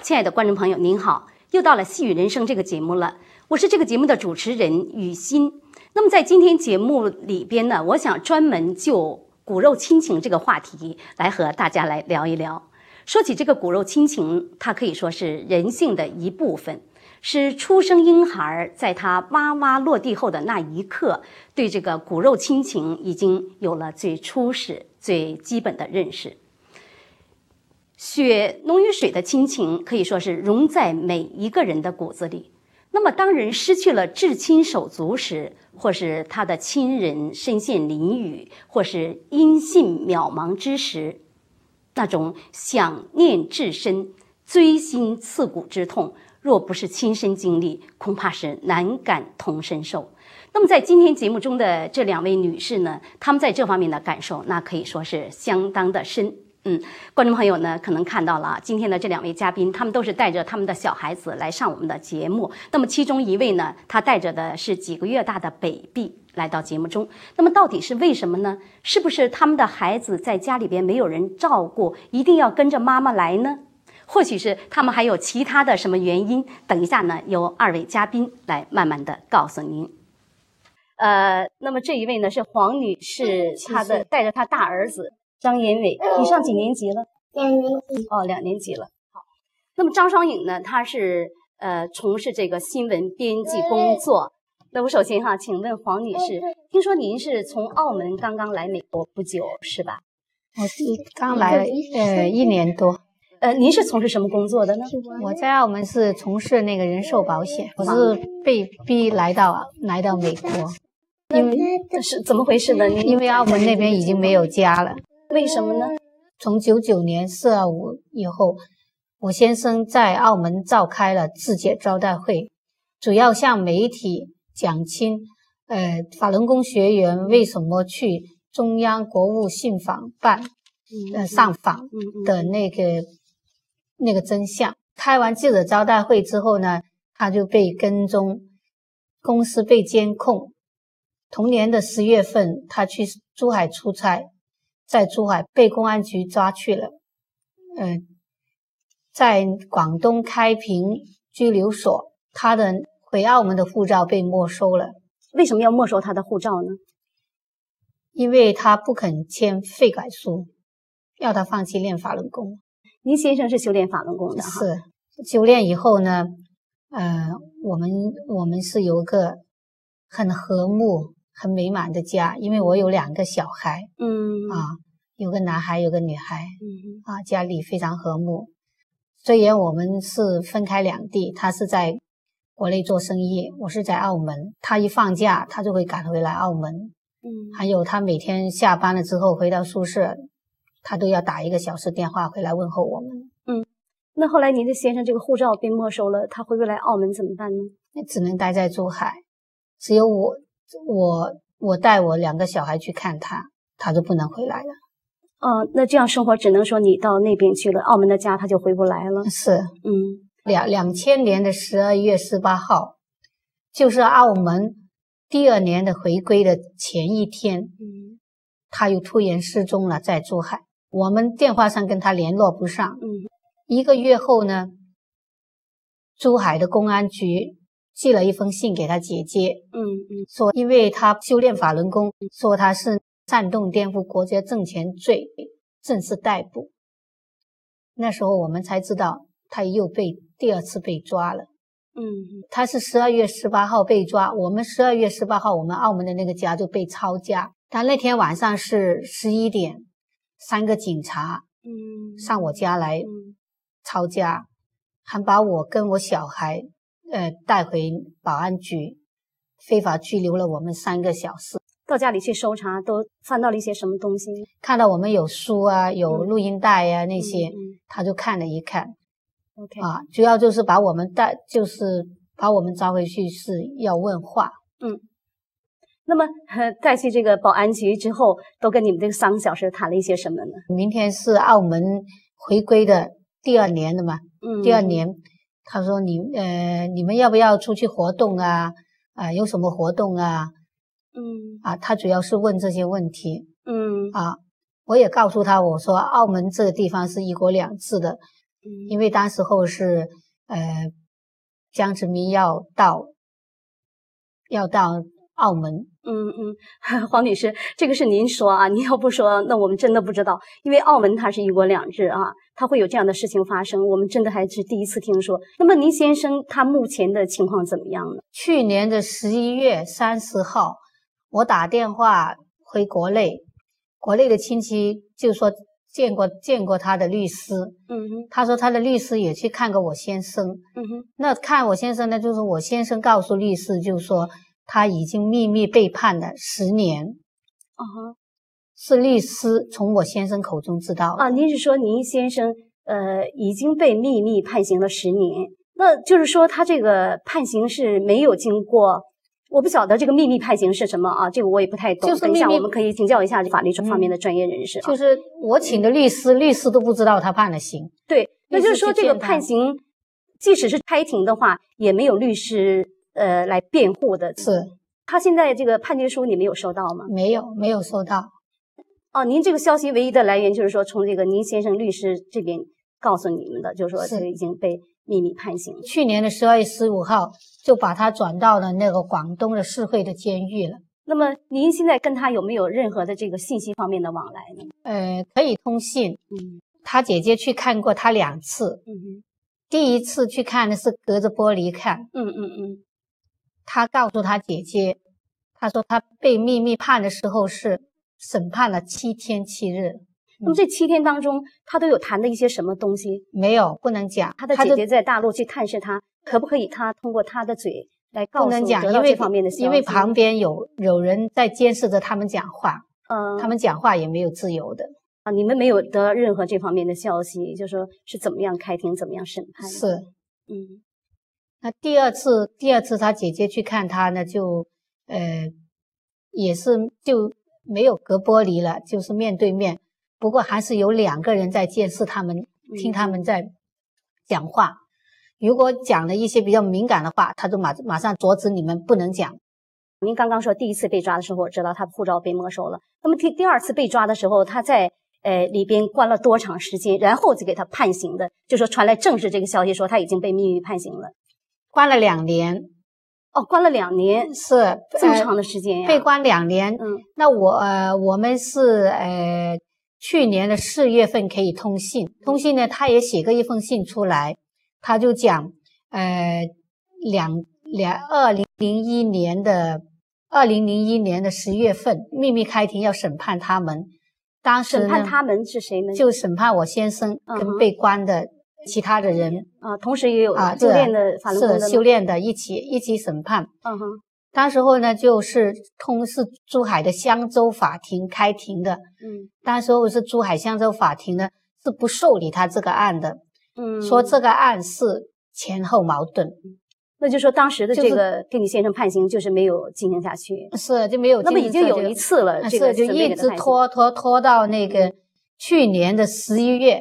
亲爱的观众朋友，您好，又到了《细语人生》这个节目了，我是这个节目的主持人雨欣。那么在今天节目里边呢，我想专门就骨肉亲情这个话题来和大家来聊一聊。说起这个骨肉亲情，它可以说是人性的一部分，是出生婴孩在他哇哇落地后的那一刻，对这个骨肉亲情已经有了最初始、最基本的认识。血浓于水的亲情可以说是融在每一个人的骨子里。那么当人失去了至亲手足时，或是他的亲人身陷囹圄，或是音信渺茫之时，那种想念至深、锥心刺骨之痛，若不是亲身经历，恐怕是难感同身受。那么在今天节目中的这两位女士呢，她们在这方面的感受那可以说是相当的深。观众朋友呢可能看到了今天的这两位嘉宾，他们都是带着他们的小孩子来上我们的节目。那么其中一位呢，他带着的是几个月大的 baby 来到节目中。那么到底是为什么呢？是不是他们的孩子在家里边没有人照顾，一定要跟着妈妈来呢？或许是他们还有其他的什么原因？等一下呢，由二位嘉宾来慢慢的告诉您。那么这一位呢是黄女士，她的带着她大儿子张延伟。你上几年级了 ？2年级。 哦，2年级了。好，那么张双颖呢，她是从事这个新闻编辑工作。那我首先请问黄女士，听说您是从澳门刚刚来美国不久是吧？ 我是刚来1年多。 您是从事什么工作的呢？ 我在澳门是从事那个人寿保险，我是被逼来到美国。因为是怎么回事呢？ 因为澳门那边已经没有家了。 为什么呢？ 从99年425以后，我先生在澳门召开了自检招待会，主要向媒体讲清法轮功学员为什么去中央国务信访办上访的那个真相。开完记者招待会之后呢，他就被跟踪，公司被监控。同年的10月份，他去珠海出差，在珠海被公安局抓去了。在广东开平拘留所，他的回澳门的护照被没收了。 为什么要没收他的护照呢？ 因为他不肯签废改书，要他放弃练法轮功。 您先生是修炼法轮功的哈？ 是。修炼以后呢，我们是有个很和睦、很美满的家，因为我有2个小孩，有个男孩，有个女孩，家里非常和睦。虽然我们是分开两地，他是在国内做生意，我是在澳门，他一放假他就会赶回来澳门。还有他每天下班了之后回到宿舍，他都要打1个小时电话回来问候我们。 那后来您的先生这个护照被没收了，他回不来澳门怎么办呢？ 只能待在珠海，只有我带我2个小孩去看他，他就不能回来了。 那这样生活只能说你到那边去了，澳门的家他就回不来了。 是。2000年的12月18号，就是澳门第2年的回归的前一天，他又突然失踪了，在珠海，我们电话上跟他联络不上。1个月后呢，珠海的公安局寄了一封信给他姐姐，说因为他修炼法轮功，说他是煽动颠覆国家政权罪，正式逮捕。那时候我们才知道他又被第2次被抓了。他是12月18号被抓，我们12月18号我们澳门的那个家就被抄家。但那天晚上是11点，3个警察上我家来抄家，还把我跟我小孩带回保安局，非法拘留了我们3个小时。 到家里去搜查，都翻到了一些什么东西？ 看到我们有书啊，有录音带啊，那些他就看了一看。主要就是把我们抓回去是要问话。 那么带去这个保安局之后，都跟你们这个3个小时谈了一些什么呢？ 明天是澳门回归的第2年了嘛，第2年，他说你们要不要出去活动啊？有什么活动啊？他主要是问这些问题。我也告诉他，我说澳门这个地方是1国2制的， 因为当时候是江泽民要到澳门。 黄女士，这个是您说啊，您要不说，那我们真的不知道，因为澳门它是一国两制啊，它会有这样的事情发生，我们真的还是第一次听说。那么您先生他目前的情况怎么样呢？ 去年的11月30号，我打电话回国内，国内的亲戚就说见过他的律师，他说他的律师也去看过我先生，那看我先生呢，就是我先生告诉律师，就是说他已经秘密被判了10年，是律师从我先生口中知道啊。您是说您先生已经被秘密判刑了10年，那就是说他这个判刑是没有经过，我不晓得这个秘密判刑是什么啊，这个我也不太懂。等一下我们可以请教一下法律这方面的专业人士。 就是我请的律师，律师都不知道他判了刑。 对，那就是说这个判刑，即使是开庭的话，也没有律师来辩护的。 是。 他现在这个判决书你没有收到吗？ 没有收到。 哦，您这个消息唯一的来源就是说从这个您先生律师这边告诉你们的，就是说这个已经被秘密判刑。 去年的12月15号就把他转到了那个广东的市会的监狱了。 那么您现在跟他有没有任何的这个信息方面的往来呢？ 可以通信。他姐姐去看过他2次。第一次去看的是隔着玻璃看。他告诉他姐姐，他说他被秘密判的时候是审判了7天7日。 那么这7天当中，他都有谈的一些什么东西？ 没有，不能讲。 他的姐姐在大陆去探视他，可不可以他通过他的嘴来告诉不能讲， 得到这方面的消息？ 因为旁边有人在监视着他们讲话。他们讲话也没有自由的。 你们没有得任何这方面的消息，就说是怎么样开庭，怎么样审判？ 是。那第二次他姐姐去看他呢，就也是就没有隔玻璃了，就是面对面，不过还是有2个人在监视他们，听他们在讲话。如果讲了一些比较敏感的话，他就马上阻止你们不能讲。 您刚刚说第一次被抓的时候，我知道他护照被没收了。那么第二次被抓的时候，他在里边关了多长时间，然后就给他判刑的？就说传来正式这个消息说他已经被秘密判刑了。 关了2年。 关了2年， 是这么长的时间呀？ 被关2年。那我们是去年的4月份可以通信呢，他也写过一封信出来，他就讲2001年的10月份秘密开庭要审判他们。当时审判他们是谁呢？ 就审判我先生跟被关的其他的人。 同时也有修炼的法轮功的是修炼的一起审判。当时候呢，就是珠海的香洲法庭开庭的。当时候是珠海香洲法庭呢是不受理他这个案的。说这个案是前后矛盾。 那就说当时的这个给你先生判刑就是没有进行下去。 是就没有进行。 那么已经有一次了，这个就一直拖到那个去年的11月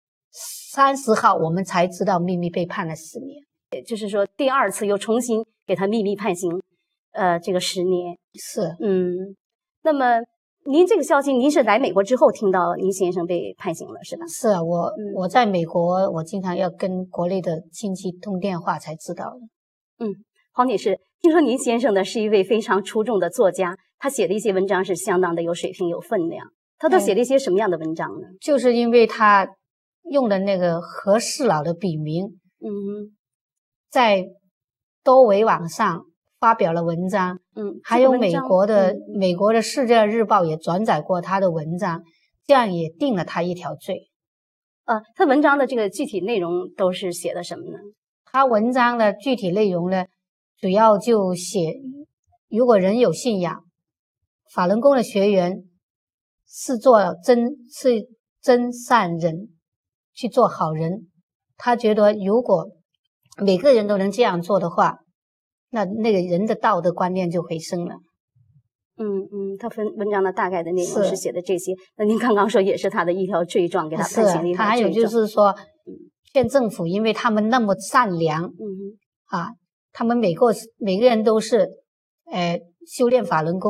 30号，我们才知道秘密被判了10年。 就是说第二次又重新给他秘密判刑，这个10年。 是。 那么您这个消息，您是来美国之后听到您先生被判刑了，是吧？ 是啊，我在美国，我经常要跟国内的亲戚通电话才知道的。 黄女士，听说您先生呢是一位非常出众的作家，他写的一些文章是相当的有水平、有分量。他都写了一些什么样的文章呢？ 就是因为他用的那个何世老的笔名，在多维网上发表了文章。还有美国的《世界日报》也转载过他的文章，这样也定了他一条罪。 他文章的这个具体内容都是写的什么呢？ 他文章的具体内容呢，主要就写，如果人有信仰，法轮功的学员是真善人，去做好人。他觉得如果每个人都能这样做的话，那个人的道德观念就回升了。 他文章的大概的内容是写的这些。那您刚刚说也是他的一条罪状，给他判刑的一条罪状。 他还有就是说，县政府因为他们那么善良，他们每个人都是修炼法轮功，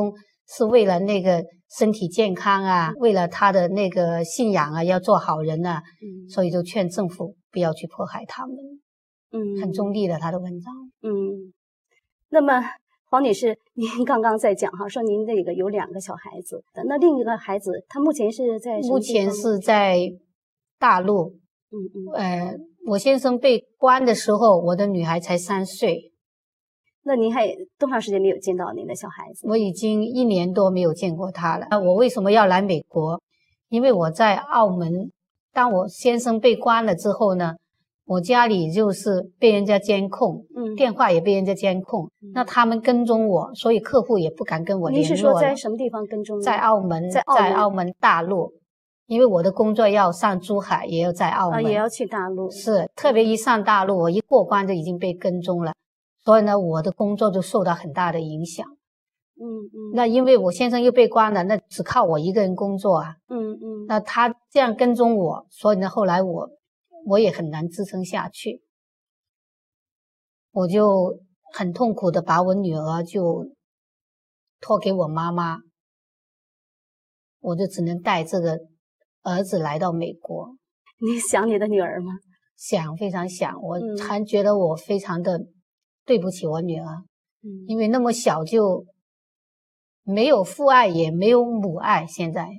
是为了那个身体健康啊，为了他的那个信仰啊，要做好人啊，所以就劝政府不要去迫害他们。很中立的他的文章。 那么黄女士，您刚刚在讲哈，说您那个有2个小孩子，那另一个孩子他目前是在什么地方？ 目前是在大陆。我先生被关的时候，我的女孩才3岁。 那您还多长时间没有见到您的小孩子？ 我已经1年多没有见过他了。我为什么要来美国？因为我在澳门，当我先生被关了之后呢，我家里就是被人家监控，电话也被人家监控，那他们跟踪我，所以客户也不敢跟我联络了。 您是说在什么地方跟踪？ 在澳门，在澳门大陆，因为我的工作要上珠海，也要在澳门， 也要去大陆。 是，特别一上大陆，我一过关就已经被跟踪了，所以呢，我的工作就受到很大的影响。那因为我先生又被关了，那只靠我一个人工作啊。那他这样跟踪我，所以呢，后来我也很难支撑下去，我就很痛苦的把我女儿就托给我妈妈，我就只能带这个儿子来到美国。 你想你的女儿吗？ 想，非常想。我还觉得我非常的对不起我女儿，因为那么小就没有父爱，也没有母爱。现在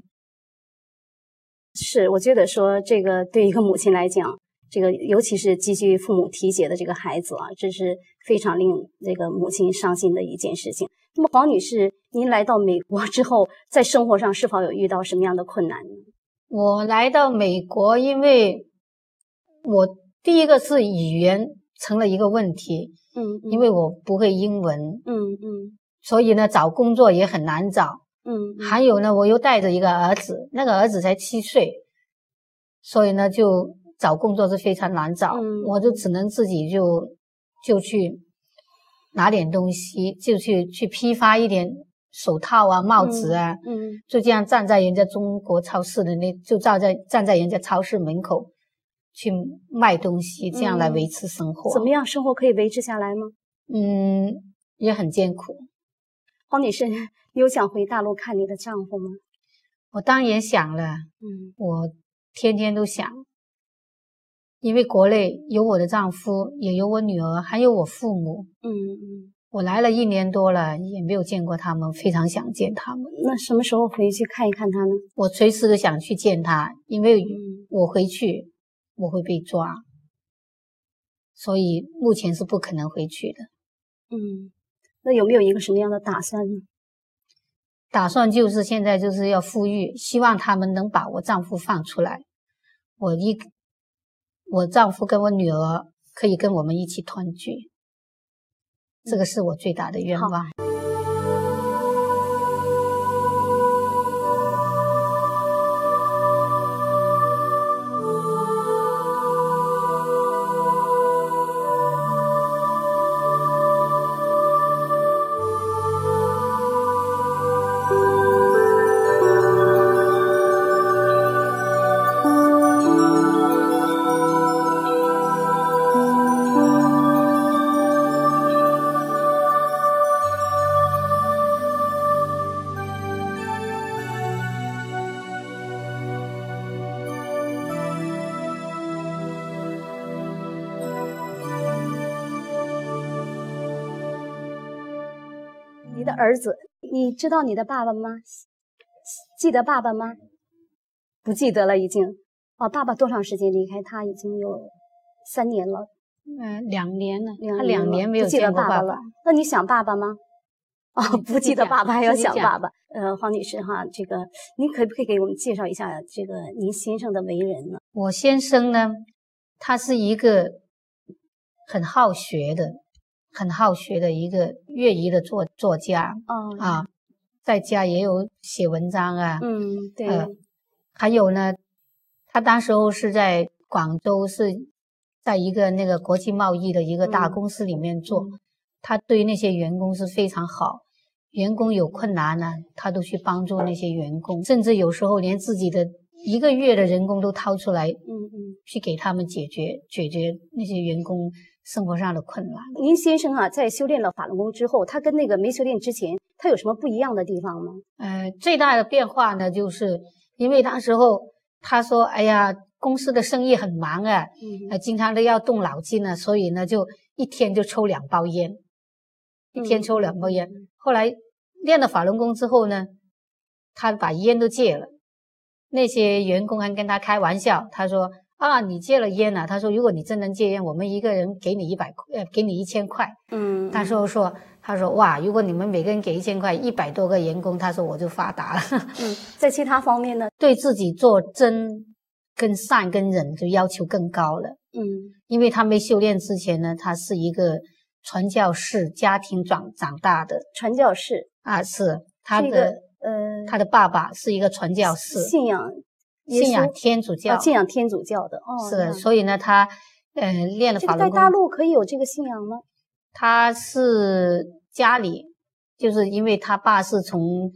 是，我觉得说这个对一个母亲来讲，这个尤其是急需父母提携的这个孩子啊，这是非常令这个母亲伤心的一件事情。那么黄女士，您来到美国之后，在生活上是否有遇到什么样的困难呢？ 我来到美国，因为我第一个是语言成了一个问题，因为我不会英文，所以呢找工作也很难找，还有呢我又带着一个儿子，那个儿子才7岁，所以呢就找工作是非常难找，我就只能自己就去拿点东西，就去批发一点手套啊、帽子啊，就这样站在人家中国超市的就站在人家超市门口去卖东西，这样来维持生活。 怎么样，生活可以维持下来吗？ 也很艰苦。 黄女士，你有想回大陆看你的丈夫吗？ 我当然想了，我天天都想，因为国内有我的丈夫，也有我女儿，还有我父母。我来了1年多了，也没有见过他们，非常想见他们。 那什么时候回去看一看他呢？ 我随时都想去见他，因为我回去我会被抓，所以目前是不可能回去的。 那有没有一个什么样的打算呢？ 打算就是现在就是要富裕，希望他们能把我丈夫放出来，我丈夫跟我女儿可以跟我们一起团聚，这个是我最大的愿望。 你的儿子，你知道你的爸爸吗？记得爸爸吗？不记得了，已经。爸爸多长时间离开他？已经有3年了。 2年了，他2年没有见过爸爸了。 那你想爸爸吗？不记得爸爸，还要想爸爸。黄女士哈，这个您可不可以给我们介绍一下这个您先生的为人呢？ 我先生呢，他是一个很好学的一个业余的作家在家也有写文章啊。 对。 还有呢，他当时候是在广州，是在一个那个国际贸易的一个大公司里面做，他对那些员工是非常好，员工有困难呢，他都去帮助那些员工，甚至有时候连自己的1个月的人工都掏出来，去给他们解决那些员工生活上的困难。 您先生啊，在修炼了法轮功之后，他跟那个没修炼之前，他有什么不一样的地方吗？ 最大的变化呢，就是因为那时候他说，哎呀，公司的生意很忙啊，经常都要动脑筋啊，所以呢，就一天就抽2包烟，一天抽2包烟。后来练了法轮功之后呢，他把烟都戒了。那些员工还跟他开玩笑，他说啊，你戒了烟了，他说如果你真能戒烟，我们一个人给你给你1000块。他说哇，如果你们每个人给1000块，100多个员工，他说我就发达了。 在其他方面呢， 对自己做真跟善跟忍就要求更高了。因为他没修炼之前呢，他是一个传教士家庭长大的。 传教士啊，是他的爸爸是一个传教士，信仰天主教， 信仰天主教的。 是，所以呢，他练了法轮功。 在大陆可以有这个信仰吗？ 他是家里，就是因为他爸是从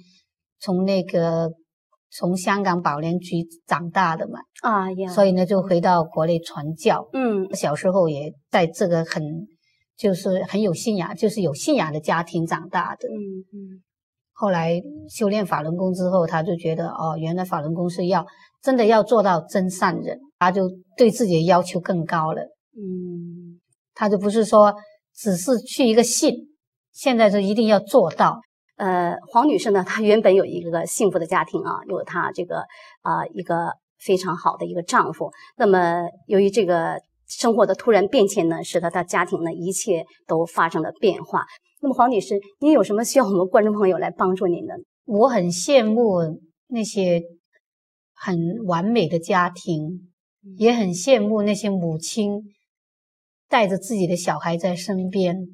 香港宝莲局长大的嘛，所以呢就回到国内传教。小时候也在这个很有信仰，就是有信仰的家庭长大的。后来修炼法轮功之后，他就觉得原来法轮功是真的要做到真善忍，他就对自己的要求更高了。他就不是说只是去一个信，现在就一定要做到。 黄女士呢，她原本有一个幸福的家庭啊，有她这个一个非常好的一个丈夫。那么由于这个生活的突然变迁呢，使得她家庭呢一切都发生了变化。那么黄女士，您有什么需要我们观众朋友来帮助您的？ 我很羡慕那些很完美的家庭，也很羡慕那些母亲带着自己的小孩在身边。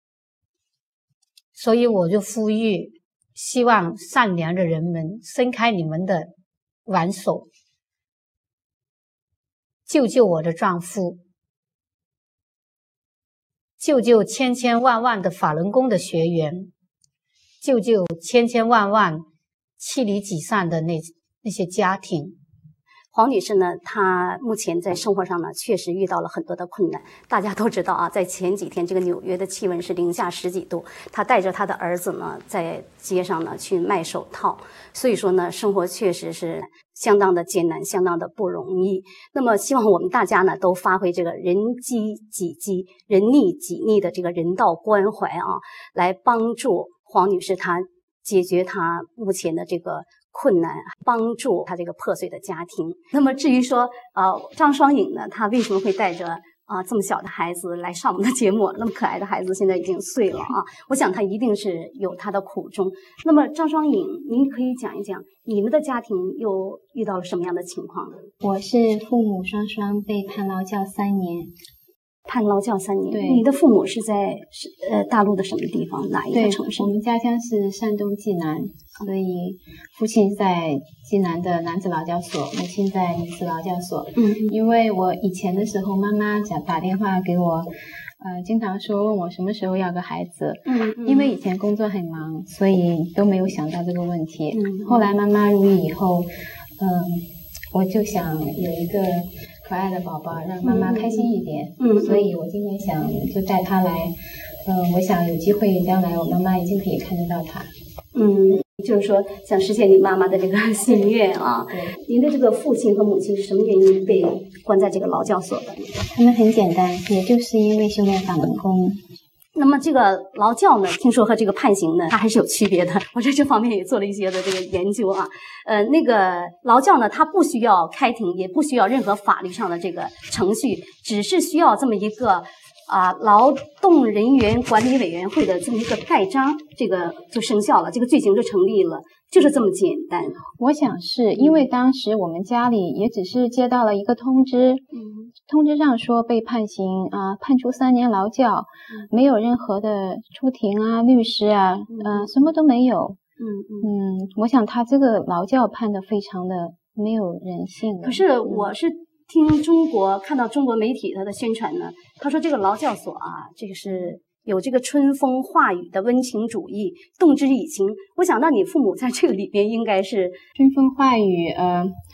所以我就呼吁，希望善良的人们伸开你们的援手，救救我的丈夫，救救千千万万的法轮功的学员，救救千千万万妻离子散的那些家庭。 黄女士呢，她目前在生活上呢，确实遇到了很多的困难。大家都知道啊，在前几天这个纽约的气温是-10几度，她带着她的儿子呢，在街上呢去卖手套，所以说呢，生活确实是相当的艰难，相当的不容易。那么，希望我们大家呢，都发挥这个人积己积、人溺己溺的这个人道关怀啊，来帮助黄女士她解决她目前的这个困难，帮助他这个破碎的家庭。那么至于说张双颖呢，他为什么会带着这么小的孩子来上我们的节目？那么可爱的孩子现在已经碎了啊，我想他一定是有他的苦衷。那么张双颖，您可以讲一讲你们的家庭又遇到了什么样的情况呢？ 我是父母双双被判劳教3年。 判劳教3年。 对， 你的父母是在大陆的什么地方？哪一个城市？ 我们家乡是山东济南，所以父亲在济南的男子劳教所，母亲在女子劳教所。因为我以前的时候，妈妈打电话给我，经常说问我什么时候要个孩子。因为以前工作很忙，所以都没有想到这个问题。后来妈妈入狱以后，我就想有一个可爱的宝宝，让妈妈开心一点。所以我今天想就带他来。我想有机会将来我妈妈一定可以看得到他。 就是说想实现你妈妈的这个心愿啊。您的这个父亲和母亲是什么原因被关在这个劳教所的？ 他们很简单，也就是因为修炼法轮功。 那么这个劳教呢，听说和这个判刑呢，它还是有区别的。我在这方面也做了一些的这个研究啊。那个劳教呢，它不需要开庭，也不需要任何法律上的这个程序，只是需要这么一个劳动人员管理委员会的这么一个盖章，这个就生效了，这个罪行就成立了，就是这么简单。 我想是因为当时我们家里也只是接到了一个通知，通知上说被判刑判处3年劳教，没有任何的出庭律师什么都没有。我想他这个劳教判的非常的没有人性的。 可是我是看到中国媒体它的宣传呢，他说这个劳教所这个是有这个春风化雨的温情主义，动之以情。我想那你父母在这个里边应该是春风化雨。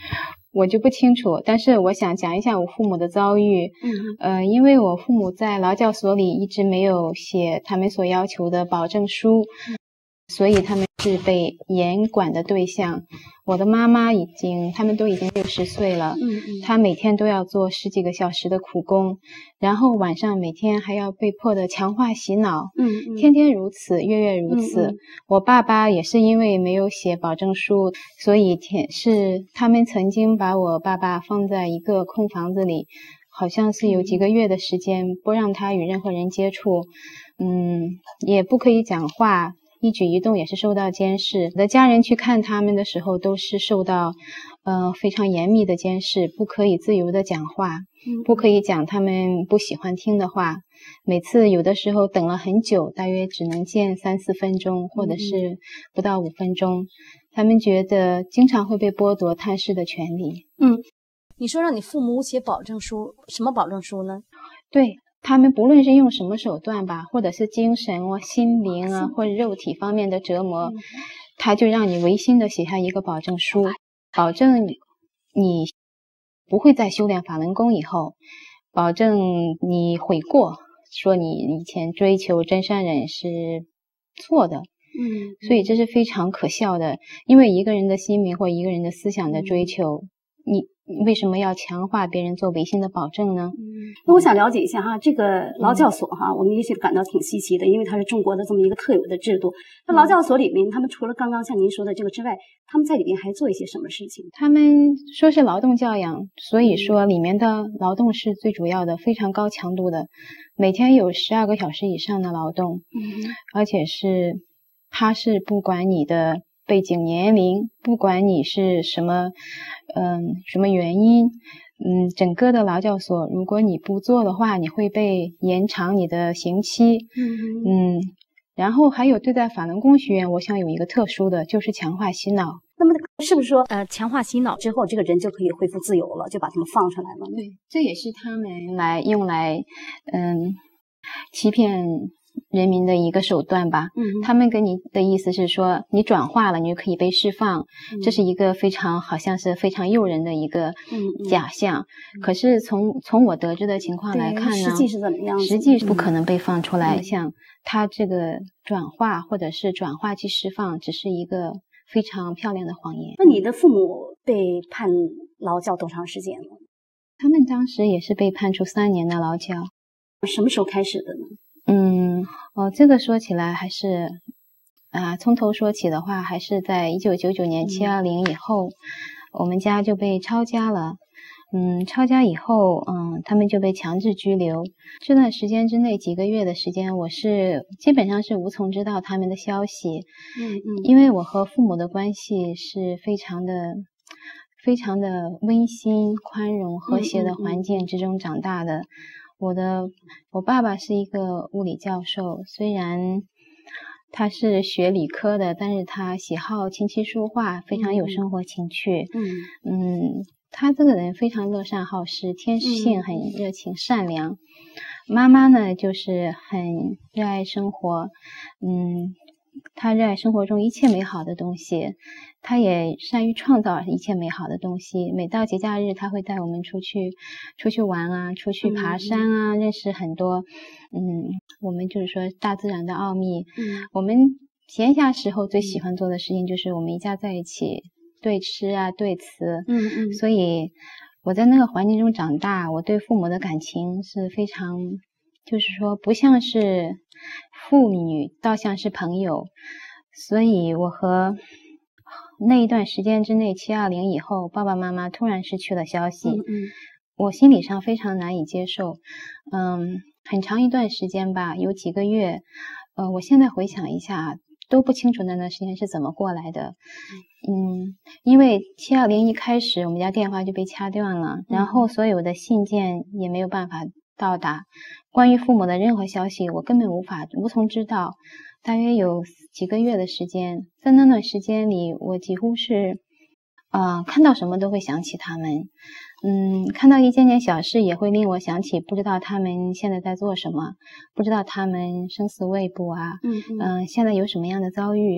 我就不清楚，但是我想讲一下我父母的遭遇。因为我父母在劳教所里一直没有写他们所要求的保证书，所以他们是被严管的对象。我的妈妈他们都已经60岁了，她每天都要做10几个小时的苦工，然后晚上每天还要被迫的强化洗脑，天天如此，月月如此。我爸爸也是因为没有写保证书，所以他们曾经把我爸爸放在一个空房子里，好像是有几个月的时间，不让他与任何人接触，也不可以讲话，一举一动也是受到监视。我的家人去看他们的时候都是受到非常严密的监视，不可以自由的讲话，不可以讲他们不喜欢听的话。每次有的时候等了很久，大约只能见3、4分钟，或者是不到5分钟。他们觉得经常会被剥夺探视的权利。 你说让你父母写保证书，什么保证书呢？ 对，他们不论是用什么手段吧，或者是精神心灵或者肉体方面的折磨，他就让你违心的写下一个保证书，保证你不会再修炼法轮功以后，保证你悔过，说你以前追求真善忍是错的。所以这是非常可笑的，因为一个人的心灵或一个人的思想的追求，你为什么要强化别人做违心的保证呢？ 那我想了解一下哈，这个劳教所哈，我们也许感到挺稀奇的，因为它是中国的这么一个特有的制度。那劳教所里面，他们除了刚刚像您说的这个之外，他们在里面还做一些什么事情？ 他们说是劳动教养，所以说里面的劳动是最主要的，非常高强度的，每天有12个小时以上的劳动，而且他是不管你的背景年龄，不管你是什么原因，整个的劳教所，如果你不做的话，你会被延长你的刑期。然后还有对待法轮功学员，我想有一个特殊的，就是强化洗脑。 那么是不是说强化洗脑之后，这个人就可以恢复自由了，就把他们放出来了？ 对，这也是他们用来欺骗人民的一个手段吧。他们跟你的意思是说，你转化了，你就可以被释放，这是一个好像是非常诱人的一个假象。可是从我得知的情况来看呢， 实际是怎么样？ 实际不可能被放出来。像他这个转化或者是转化去释放，只是一个非常漂亮的谎言。 那你的父母被判劳教多长时间了？ 他们当时也是被判处3年的劳教。 什么时候开始的呢？ 这个说起来还是从头说起的话，还是在1999年720以后，我们家就被抄家了。抄家以后，他们就被强制拘留。这段时间之内，几个月的时间，我是基本上是无从知道他们的消息。因为我和父母的关系是非常的温馨、宽容、和谐的环境之中长大的。我爸爸是一个物理教授，虽然他是学理科的，但是他喜好琴棋书画，非常有生活情趣。他这个人非常乐善好施，天性很热情善良。妈妈呢，就是很热爱生活，他热爱生活中一切美好的东西，他也善于创造一切美好的东西。每到节假日，他会带我们出去玩啊，出去爬山啊，认识很多我们就是说大自然的奥秘。我们闲暇时候最喜欢做的事情就是我们一家在一起对吃啊，对词。所以我在那个环境中长大，我对父母的感情是非常，就是说不像是父女，倒像是朋友。所以我和那一段时间之内720以后，爸爸妈妈突然失去了消息，我心理上非常难以接受。很长一段时间吧，有几个月，我现在回想一下都不清楚那段时间是怎么过来的。因为720一开始我们家电话就被掐断了，然后所有的信件也没有办法到达，关于父母的任何消息我根本无从知道。大约有几个月的时间，在那段时间里，我几乎是看到什么都会想起他们。看到一件件小事也会令我想起，不知道他们现在在做什么，不知道他们生死未卜啊，现在有什么样的遭遇。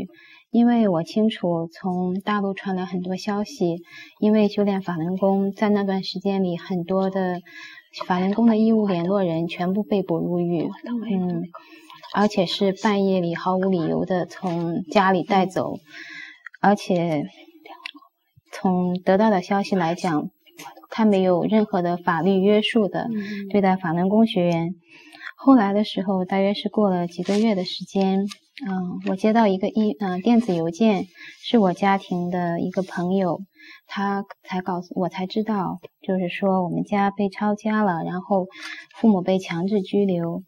因为我清楚从大陆传来很多消息，因为修炼法轮功在那段时间里，很多的法轮功的义务联络人全部被捕入狱，而且是半夜里毫无理由的从家里带走，而且从得到的消息来讲，他没有任何的法律约束的对待法轮功学员。后来的时候，大约是过了几个月的时间，我接到一个电子邮件，是我家庭的一个朋友，他才告诉我才知道，就是说我们家被抄家了，然后父母被强制拘留，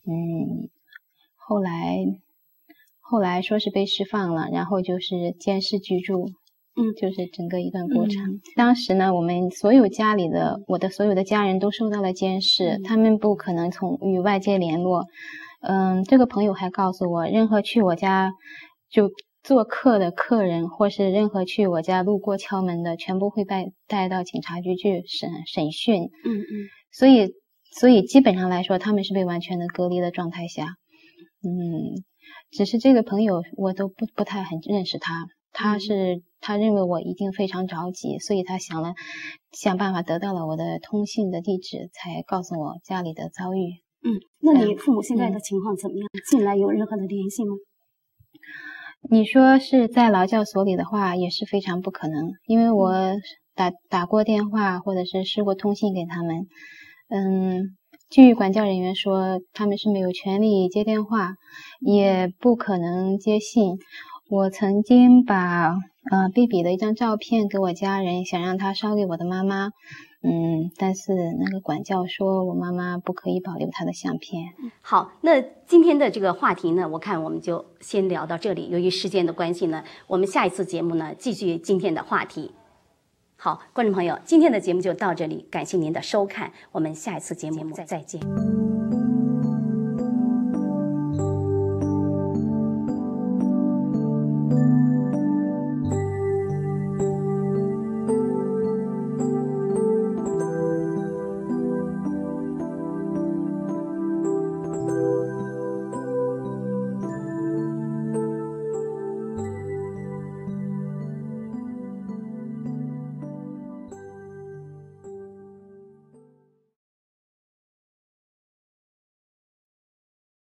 后来说是被释放了，然后就是监视居住，就是整个一段过程。当时呢，我们所有家里的我的所有的家人都受到了监视，他们不可能与外界联络。这个朋友还告诉我，任何去我家就做客的客人，或是任何去我家路过敲门的，全部会带到警察局去审讯。所以基本上来说，他们是被完全的隔离的状态下。只是这个朋友我都不太很认识他，他认为我一定非常着急，所以他想办法得到了我的通信的地址，才告诉我家里的遭遇。 那你父母现在的情况怎么样？近来有任何的联系吗？ 你说是在劳教所里的话，也是非常不可能，因为我打过电话或者是试过通信给他们。居域管教人员说他们是没有权利接电话，也不可能接信。我曾经把baby 的一张照片给我家人，想让他烧给我的妈妈，但是那个管教说我妈妈不可以保留她的相片。 好，那今天的这个话题呢，我看我们就先聊到这里。由于时间的关系呢，我们下一次节目呢继续今天的话题。好，观众朋友，今天的节目就到这里，感谢您的收看，我们下一次节目再见。